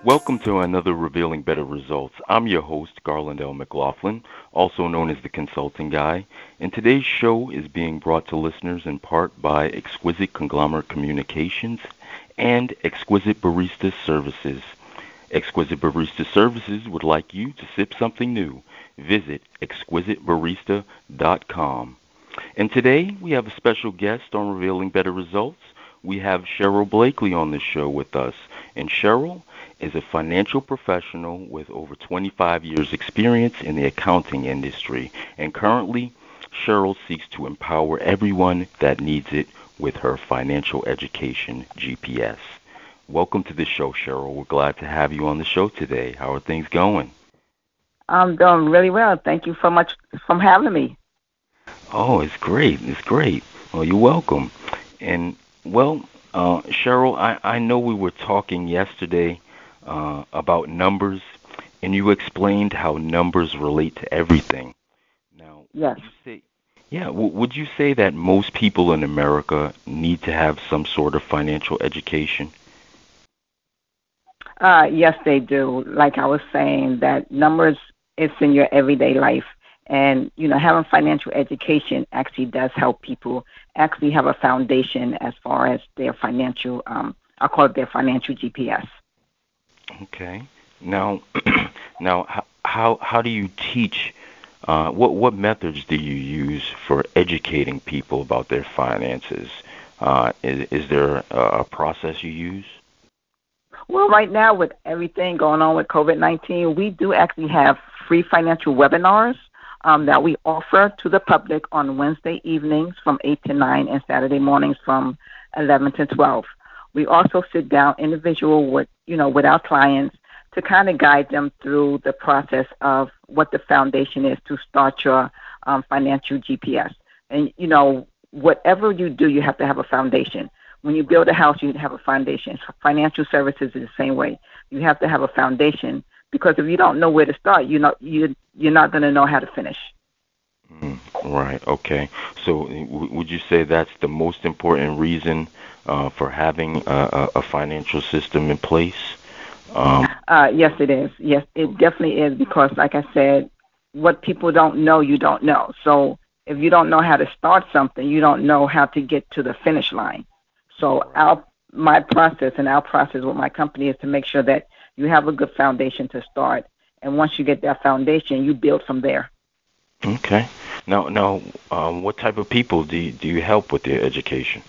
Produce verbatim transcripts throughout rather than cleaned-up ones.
Welcome to another Revealing Better Results. I'm your host, Garland L. McLaughlin, also known as the Consulting Guy, and today's show is being brought to listeners in part by Exquisite Conglomerate Communications and Exquisite Barista Services. Exquisite Barista Services would like you to sip something new. Visit exquisite barista dot com. And today we have a special guest on Revealing Better Results. We have Cheryl Blakely on the show with us. And Cheryl is a financial professional with over twenty-five years experience in the accounting industry. And currently, Cheryl seeks to empower everyone that needs it with her financial education G P S. Welcome to the show, Cheryl. We're glad to have you on the show today. How are things going? I'm doing really well. Thank you so much for having me. Oh, it's great. It's great. Well, you're welcome. And, well, uh, Cheryl, I, I know we were talking yesterday uh, about numbers, and you explained how numbers relate to everything. Now, would Yes. you say, yeah, w- would you say that most people in America need to have some sort of financial education? Uh, yes, they do. Like I was saying, that numbers is in your everyday life. And, you know, having financial education actually does help people actually have a foundation as far as their financial, um, I call it their financial G P S. Okay. Now, now, how how how do you teach? Uh, what what methods do you use for educating people about their finances? Uh, is is there a, a process you use? Well, right now with everything going on with COVID nineteen, we do actually have free financial webinars um, that we offer to the public on Wednesday evenings from eight to nine and Saturday mornings from eleven to twelve. We also sit down individual with, you know, with our clients to kind of guide them through the process of what the foundation is to start your um, financial G P S. And, you know, whatever you do, you have to have a foundation. When you build a house, you have a foundation. Financial services is the same way. You have to have a foundation because if you don't know where to start, you're not you you're not going to know how to finish. Mm, right. Okay. So, w- would you say that's the most important reason uh, for having a, a a financial system in place? Um, Uh, yes, it is. Yes, it definitely is because, like I said, what people don't know, you don't know. So if you don't know how to start something, you don't know how to get to the finish line. So right. our my process and our process with my company is to make sure that you have a good foundation to start, and once you get that foundation, you build from there. Okay. Now, now, um, what type of people do you, do you help with their education?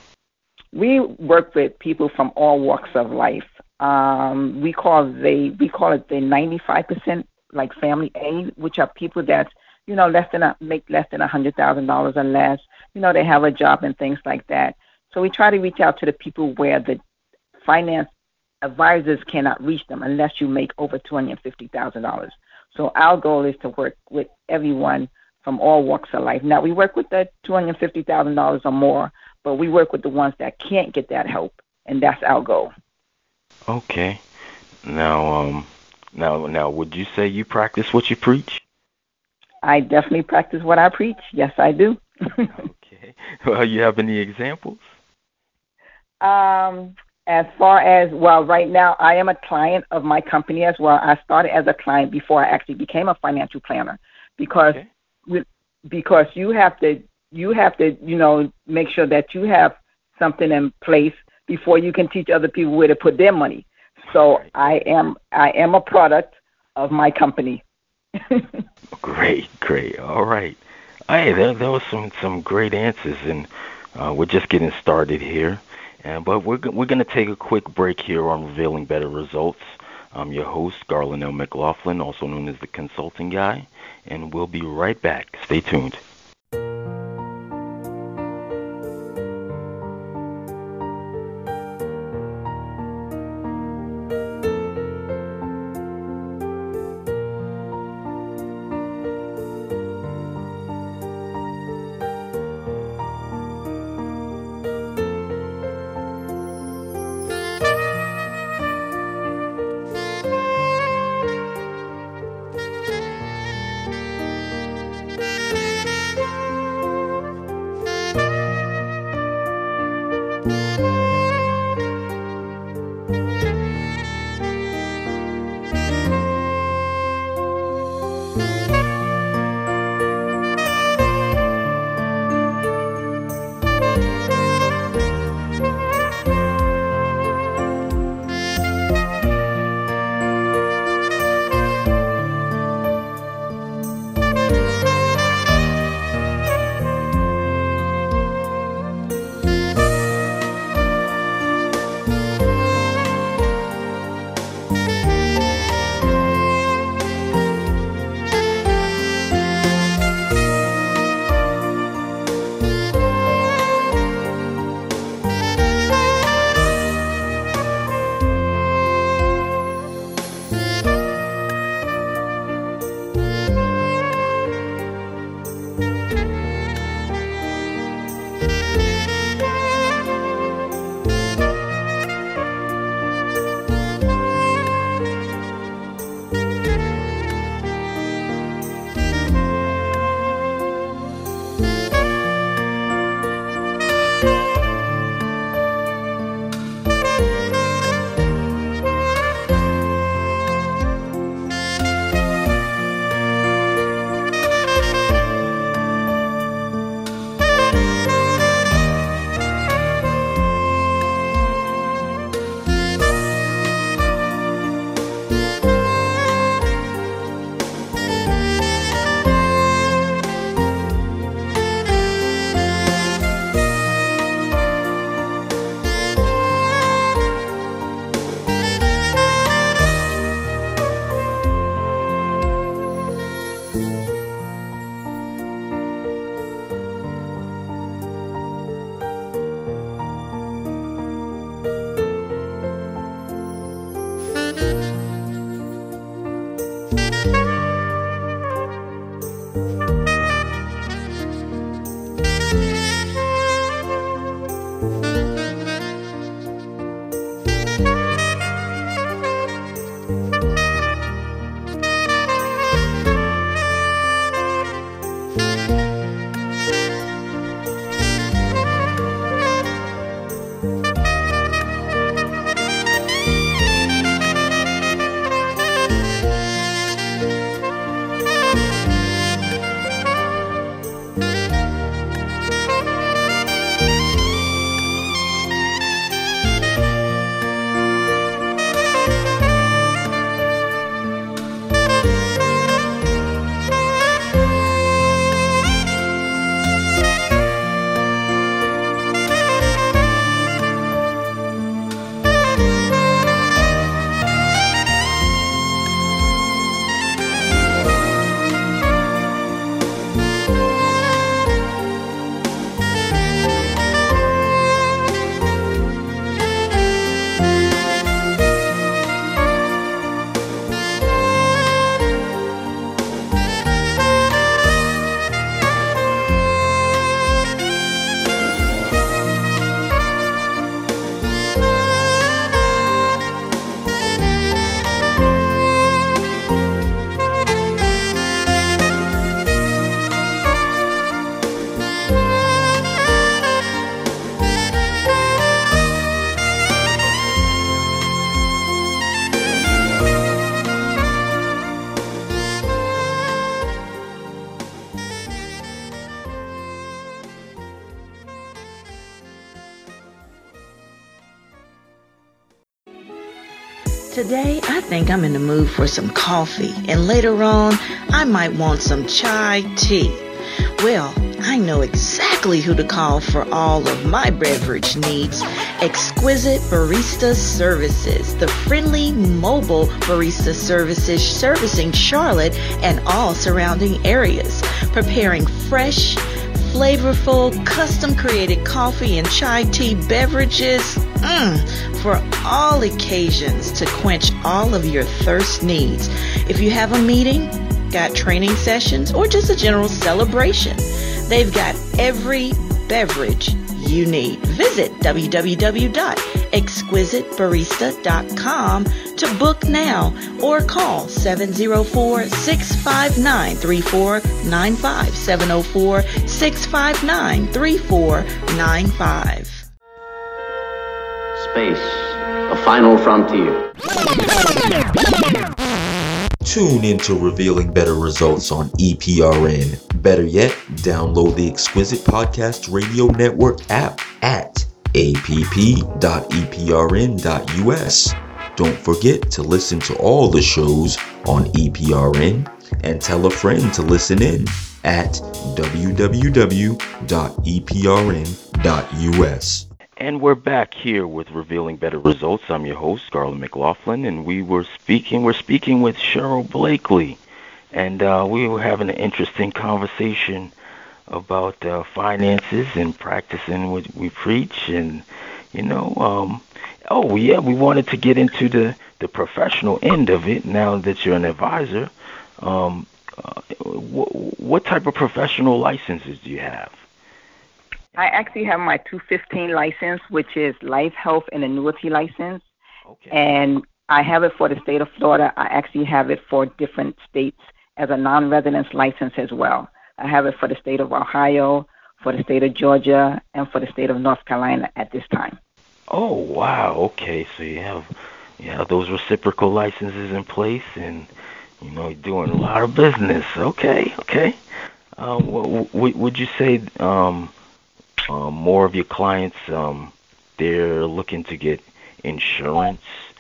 We work with people from all walks of life. Um, we call they we call it the ninety-five percent like family A, which are people that you know less than a, make less than a hundred thousand dollars or less. You know they have a job and things like that. So we try to reach out to the people where the finance advisors cannot reach them unless you make over two hundred fifty thousand dollars. So our goal is to work with everyone from all walks of life. Now we work with the two hundred fifty thousand dollars or more, but we work with the ones that can't get that help, and that's our goal. Okay. Now, um, now, now, would you say you practice what you preach? I definitely practice what I preach. Yes, I do. Okay. Well, you have any examples? um, as far as, well, right now I am a client of my company as well. I started as a client before I actually became a financial planner because Okay. with, because you have to you have to you know make sure that you have something in place before you can teach other people where to put their money. So Right. I am I am a product of my company. Great, great. All right. Hey, there, there was some some great answers, and uh, we're just getting started here. And but we're go- we're gonna take a quick break here on revealing better results. I'm your host, Garland L. McLaughlin, also known as the Consulting Guy, and we'll be right back. Stay tuned. Today, I think I'm in the mood for some coffee, and later on, I might want some chai tea. Well, I know exactly who to call for all of my beverage needs. Exquisite Barista Services, the friendly mobile barista services servicing Charlotte and all surrounding areas, preparing fresh, flavorful, custom-created coffee and chai tea beverages mm, for all occasions to quench all of your thirst needs. If you have a meeting, got training sessions, or just a general celebration, they've got every beverage you need. Visit w w w dot exquisite barista dot com to book now or call seven oh four, six five nine, three four nine five, seven oh four, six five nine, three four nine five. Space, the final frontier. Tune into Revealing Better Results on E P R N. Better yet, download the Exquisite Podcast Radio Network app at a p p dot e p r n dot u s. Don't forget to listen to all the shows on E P R N and tell a friend to listen in at w w w dot e p r n dot u s. And we're back here with Revealing Better Results. I'm your host, Garland McLaughlin, and we were speaking, we're speaking with Cheryl Blakely. And uh, we were having an interesting conversation about uh, finances and practicing what we preach. And, you know, um, oh, yeah, we wanted to get into the, the professional end of it now that you're an advisor. Um, uh, wh- what type of professional licenses do you have? I actually have my two fifteen license, which is life, health, and annuity license. Okay. And I have it for the state of Florida. I actually have it for different states as a non-residence license as well. I have it for the state of Ohio, for the state of Georgia, and for the state of North Carolina at this time. Oh, wow. Okay, so you have, you have those reciprocal licenses in place, and, you know, you're doing a lot of business. Okay, okay. Um, w- w- would you say um, uh, more of your clients, um, they're looking to get insurance,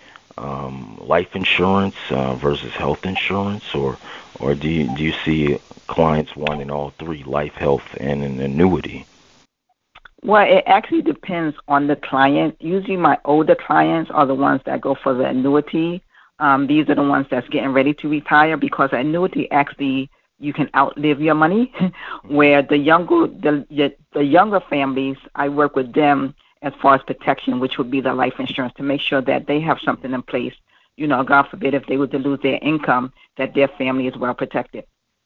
um, life insurance uh, versus health insurance, or or do you, do you see clients wanting all three, life, health, and an annuity? Well, it actually depends on the client. Usually my older clients are the ones that go for the annuity. Um, these are the ones that's getting ready to retire, because annuity actually, you can outlive your money. Where the younger the the younger families, I work with them as far as protection, which would be the life insurance, to make sure that they have something in place. You know, God forbid, if they were to lose their income, that their family is well protected.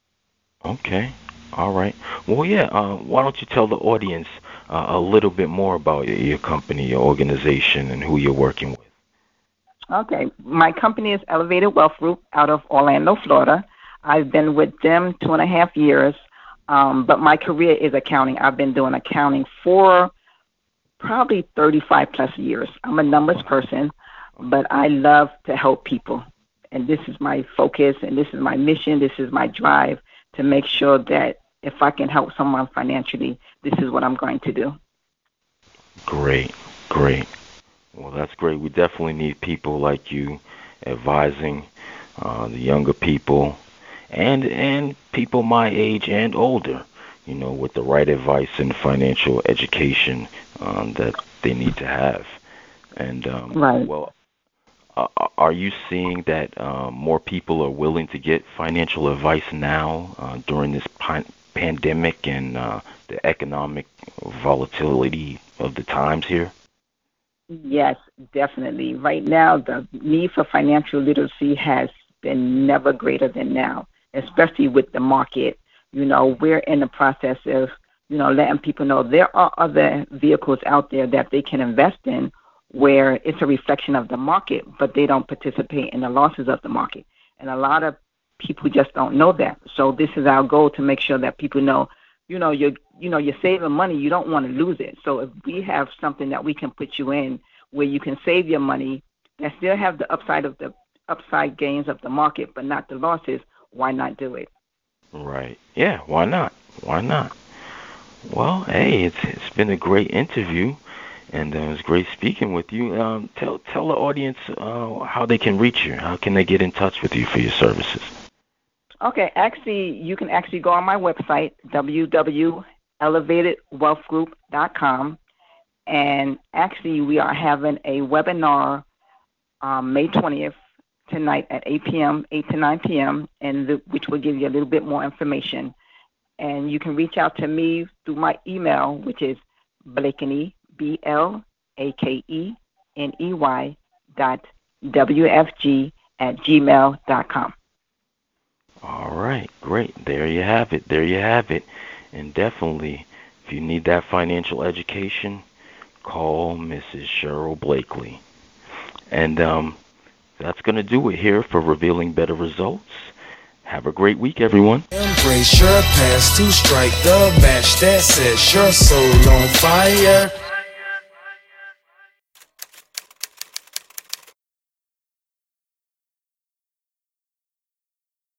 Okay. All right. Well, yeah, uh, why don't you tell the audience uh, a little bit more about your, your company, your organization, and who you're working with? Okay. My company is Elevated Wealth Group out of Orlando, Florida. I've been with them two and a half years, um, but my career is accounting. I've been doing accounting for probably thirty-five plus years. I'm a numbers person, but I love to help people. And this is my focus, and this is my mission, this is my drive, to make sure that if I can help someone financially, this is what I'm going to do. Great, great. Well, that's great. We definitely need people like you advising uh, the younger people and and people my age and older, you know, with the right advice and financial education um, that they need to have. And, um, right. well, uh, are you seeing that um, more people are willing to get financial advice now uh, during this pan- pandemic and uh, the economic volatility of the times here? Yes, definitely. Right now, the need for financial literacy has been never greater than now, especially with the market. You know, we're in the process of, you know, letting people know there are other vehicles out there that they can invest in where it's a reflection of the market, but they don't participate in the losses of the market. And a lot of people just don't know that. So this is our goal, to make sure that people know, you know, you're, you know, you're saving money. You don't want to lose it. So if we have something that we can put you in where you can save your money and still have the upside of the upside gains of the market, but not the losses, why not do it? Right. Yeah, why not? Why not? Well, hey, it's it's been a great interview, And uh, it was great speaking with you. Um, tell tell the audience uh, how they can reach you. How can they get in touch with you for your services? Okay, actually, you can actually go on my website, w w w dot elevated wealth group dot com. And actually, we are having a webinar um, May twentieth tonight at eight p.m., eight to nine p.m., and the, which will give you a little bit more information. And you can reach out to me through my email, which is Blakeney, B L A K E N E Y dot W F G at gmail dot com. All right, great. There you have it. There you have it. And definitely, if you need that financial education, call Missus Cheryl Blakely. And um, that's going to do it here for Revealing Better Results. Have a great week, everyone. Embrace your past to strike the match that sets your soul on fire.